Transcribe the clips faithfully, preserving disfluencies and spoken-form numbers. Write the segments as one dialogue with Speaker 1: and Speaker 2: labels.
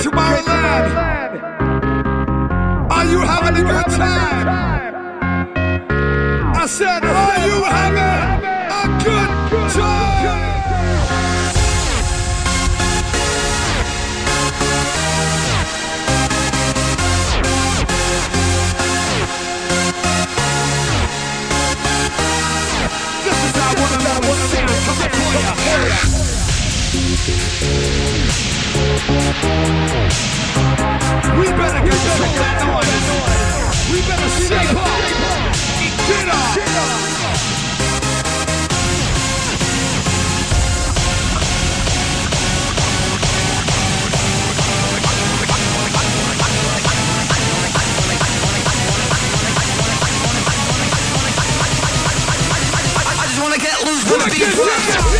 Speaker 1: Tomorrowland. Are you having a good time? I said, are you having a good time? This is how one of them sound coming for ya. We better control that noise. We better shape up. Get up.
Speaker 2: I just wanna get loose with the beat drop.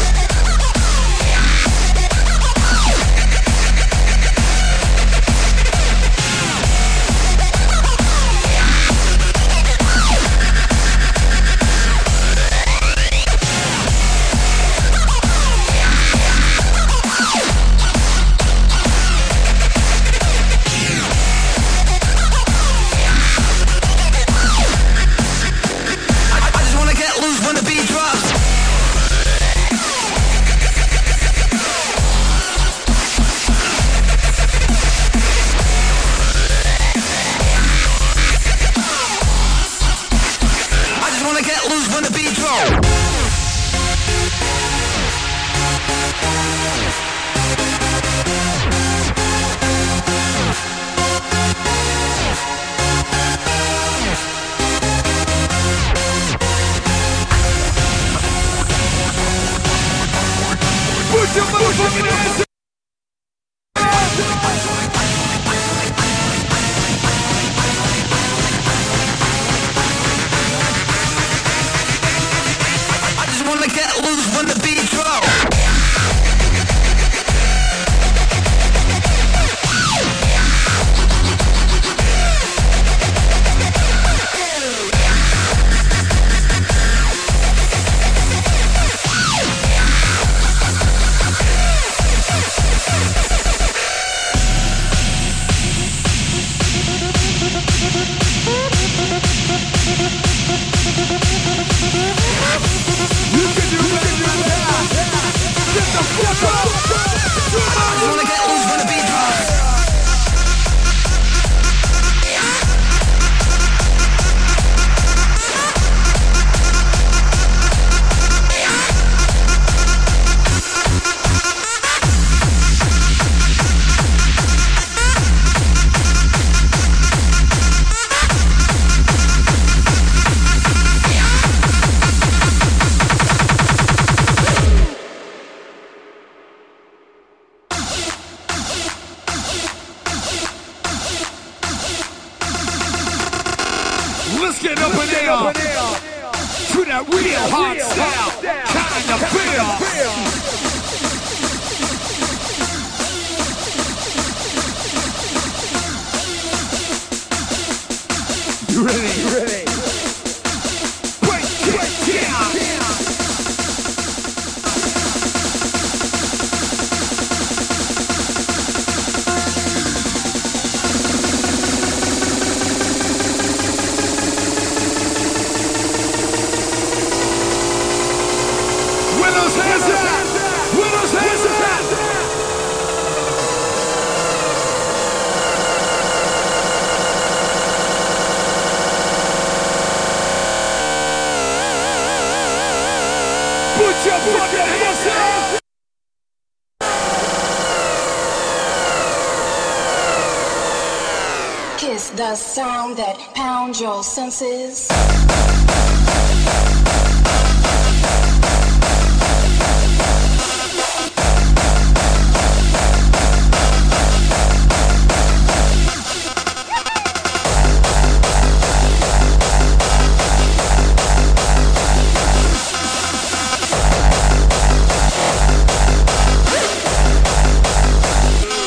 Speaker 3: The sound that pounds your senses.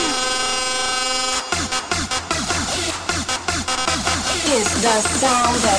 Speaker 3: The sound that